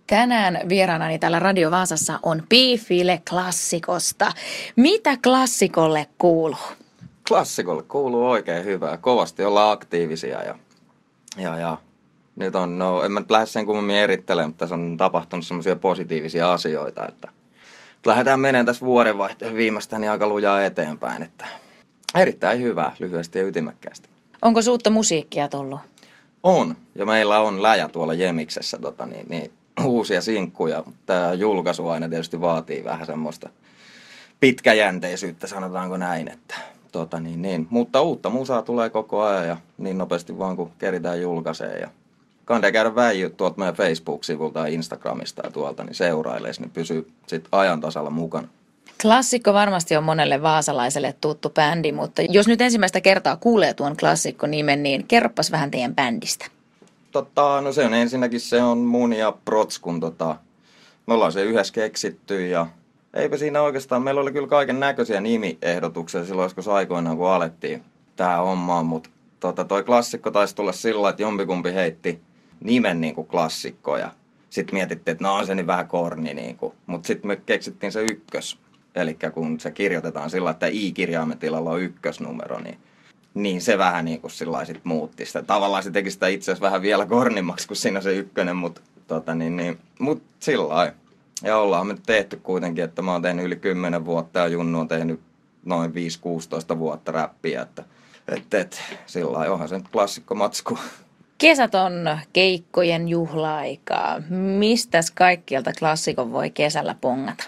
Tänään vieraanani täällä Radio Vaasassa on Piifile klassikosta. Mitä klassikolle kuuluu? Klassikolle kuuluu oikein hyvää. Kovasti ollaan aktiivisia ja nyt on, no en mä nyt lähde sen kummemmin erittelemään, mutta tässä on tapahtunut semmoisia positiivisia asioita, että lähdetään menemään tässä vuodenvaihteen viimeistään niin aika lujaa eteenpäin, että erittäin hyvää, lyhyesti ja ytimekkäästi. Onko uutta musiikkia tullut? On, ja meillä on läjä tuolla Jemiksessä uusia sinkkuja, mutta tämä julkaisu aina tietysti vaatii vähän semmoista pitkäjänteisyyttä, sanotaanko näin, että mutta uutta musaa tulee koko ajan ja niin nopeasti vaan kun keritään julkaisee ja kannattaa käydä väijyt tuolta meidän Facebook-sivulta ja Instagramista ja tuolta, niin seuraileisi, niin pysyy sitten ajan tasalla mukana. Klassikko varmasti on monelle vaasalaiselle tuttu bändi, mutta jos nyt ensimmäistä kertaa kuulee tuon Klassikko-nimen, niin kerropas vähän teidän bändistä. No se on ensinnäkin, se on mun ja Protskun, me ollaan se yhdessä keksitty ja eipä siinä oikeastaan, meillä oli kyllä kaiken näköisiä nimiehdotuksia silloin joskus aikoinaan, kun alettiin tää hommaan, mutta toi Klassikko taisi tulla sillä, että jompikumpi heitti nimen niin kuin Klassikko ja sitten mietittiin, että no on se niin vähän korni, niin mutta sitten me keksittiin se ykkös, eli kun se kirjoitetaan sillä, että i-kirjaimen tilalla on ykkösnumero, niin se vähän niin kuin sillä sit muutti sitä. Tavallaan se teki sitä itse asiassa vähän vielä kornimmaksi kuin siinä se ykkönen, mutta mut sillä lailla. Ja ollaan me tehty kuitenkin, että mä oon tehnyt yli 10 vuotta ja Junnu on tehnyt noin 5-16 vuotta räppiä, että sillä lailla onhan se nyt klassikkomatsku. Kesät on keikkojen juhla-aikaa. Mistäs kaikkialta klassikon voi kesällä pongata?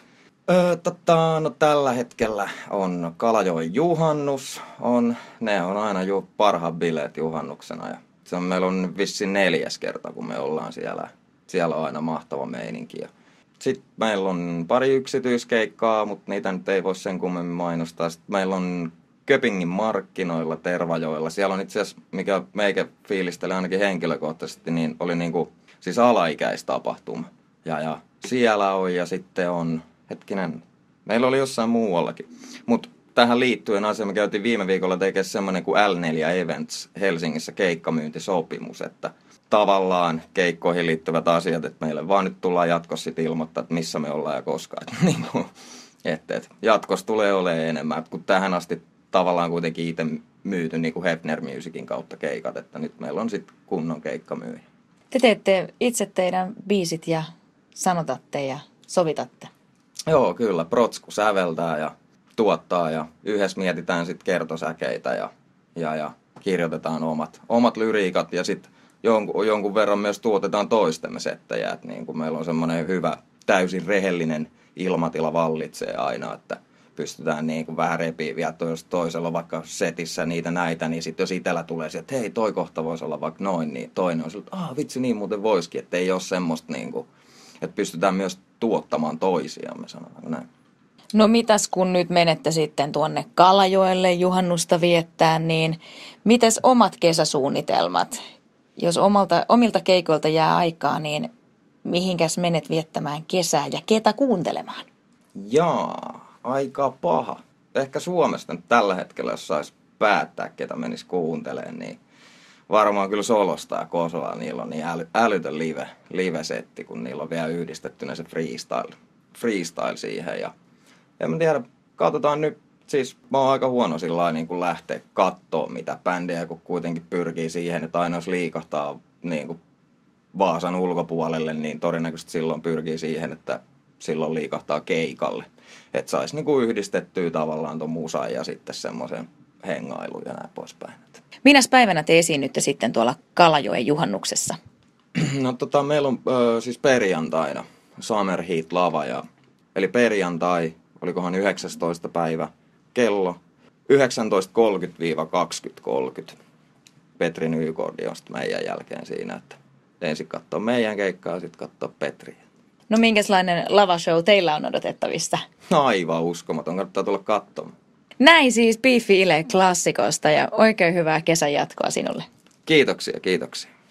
No tällä hetkellä on Kalajoen juhannus, ne on aina parhaat bileet juhannuksena ja meillä on vissiin 4. kerta, kun me ollaan siellä. Siellä on aina mahtava meininki. Sitten meillä on pari yksityiskeikkaa, mutta niitä nyt ei voi sen kummemmin mainostaa. Sitten meillä on Köpingin markkinoilla Tervajoella. Siellä on itse asiassa, mikä meikä fiilisteli ainakin henkilökohtaisesti, niin oli niinku, siis alaikäistapahtuma. Ja siellä on ja sitten on, meillä oli jossain muuallakin. Mutta tähän liittyen asia, me käytiin viime viikolla tekemään semmoinen kuin L4 Events Helsingissä keikkamyyntisopimus, että tavallaan keikkoihin liittyvät asiat, että meille vaan nyt tullaan jatkossa sit ilmoittaa, että missä me ollaan ja koska. Että jatkossa tulee olemaan enemmän, kun tähän asti tavallaan kuitenkin itse myyty niin kuin Hefner Musicin kautta keikat, että nyt meillä on sitten kunnon keikkamyyjä. Te teette itse teidän biisit ja sanotatte ja sovitatte? Joo, kyllä. Protsku säveltää ja tuottaa ja yhdessä mietitään sitten kertosäkeitä ja kirjoitetaan omat lyriikat ja sitten jonkun verran myös tuotetaan toistemme settejä, että niin kuin meillä on semmoinen hyvä, täysin rehellinen ilmatila vallitsee aina, että pystytään niin kuin vähän repiä vielä toisella vaikka setissä niitä näitä, niin sitten jos itsellä tulee sieltä, että hei toi kohta voisi olla vaikka noin, niin toinen on sillä, että vitsi niin muuten voisikin, että ei ole semmoista niin kuin, että pystytään myös tuottamaan toisiamme, sanotaanko näin. No mitäs kun nyt menette sitten tuonne Kalajoelle juhannusta viettää, niin mitäs omat kesäsuunnitelmat? Jos omilta keikoilta jää aikaa, niin mihinkäs menet viettämään kesää ja ketä kuuntelemaan? Jaa, aika paha. Ehkä Suomesta nyt tällä hetkellä, jos saisi päättää, ketä menisi kuuntelemaan, niin varmaan kyllä Solosta ja Kosola, niillä on niin älytön live-setti, kun niillä on vielä yhdistettynä se freestyle siihen. Ja en mä tiedä, katsotaan nyt. Siis mä oon aika huono sillä niin kuin lähteä kattoo mitä bändejä, kun kuitenkin pyrkii siihen, että aina jos liikahtaa niin kuin Vaasan ulkopuolelle, niin todennäköisesti silloin pyrkii siihen, että silloin liikahtaa keikalle. Että saisi niin kuin yhdistettyä tavallaan ton musan ja sitten semmoisen hengailun ja näin poispäin. Minäs päivänä te esiinnytte sitten tuolla Kalajoen juhannuksessa? No meillä on siis perjantaina Summer Heat Lava, eli perjantai, olikohan 19. päivä, kello 19.30-20.30. Petri Nykodi on sitten meidän jälkeen siinä, että ensin katsoo meidän keikkaa ja sitten katsoo Petriä. No minkälainen lavashow teillä on odotettavissa? Aivan uskomaton, kannattaa tulla katsomaan. Näin siis Piifile klassikosta ja oikein hyvää kesän jatkoa sinulle. Kiitoksia.